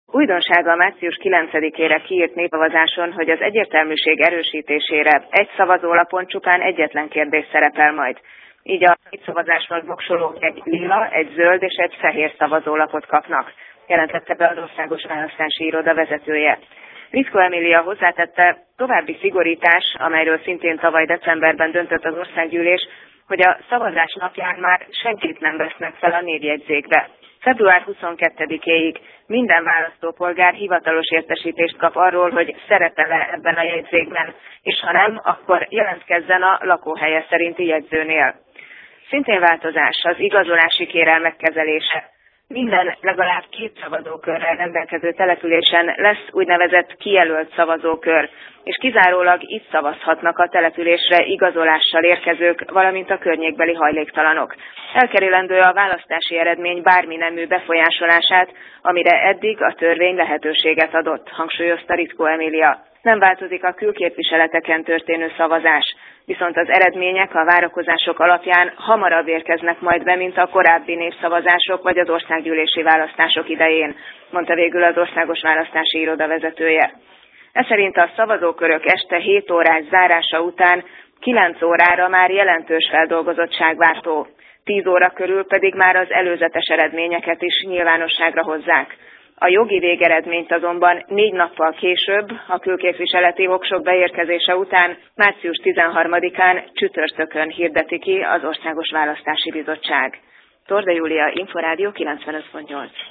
Újdonság a március 9-ére kiírt népszavazáson, hogy az egyértelműség erősítésére egy szavazólapon csupán egyetlen kérdés szerepel majd. Így a népszavazáson voksolók egy lila, egy zöld és egy fehér szavazólapot kapnak, jelentette be az Országos Választási Iroda vezetője. Ritko Emília hozzátette, további szigorítás, amelyről szintén tavaly decemberben döntött az országgyűlés, hogy a szavazás napján már senkit nem vesznek fel a névjegyzékbe. Február 22-éig minden választópolgár hivatalos értesítést kap arról, hogy szerepel-e ebben a jegyzékben, és ha nem, akkor jelentkezzen a lakóhelye szerinti jegyzőnél. Szintén változás az igazolási kérelmek kezelése. Minden legalább 2 szavazókörrel rendelkező településen lesz úgynevezett kijelölt szavazókör, és kizárólag itt szavazhatnak a településre igazolással érkezők, valamint a környékbeli hajléktalanok. Elkerülendő a választási eredmény bármi nemű befolyásolását, amire eddig a törvény lehetőséget adott, hangsúlyozta Ritko Emília. Nem változik a külképviseleteken történő szavazás, viszont az eredmények a várakozások alapján hamarabb érkeznek majd be, mint a korábbi népszavazások vagy az országgyűlési választások idején, mondta végül az Országos Választási Iroda vezetője. Ez szerint a szavazókörök este 7 órás zárása után 9 órára már jelentős feldolgozottság várható, 10 óra körül pedig már az előzetes eredményeket is nyilvánosságra hozzák. A jogi végeredményt azonban 4 nappal később, a külképviseleti voksok beérkezése után, március 13-án csütörtökön hirdeti ki az Országos Választási Bizottság. Torda Júlia, Inforádió 95.8.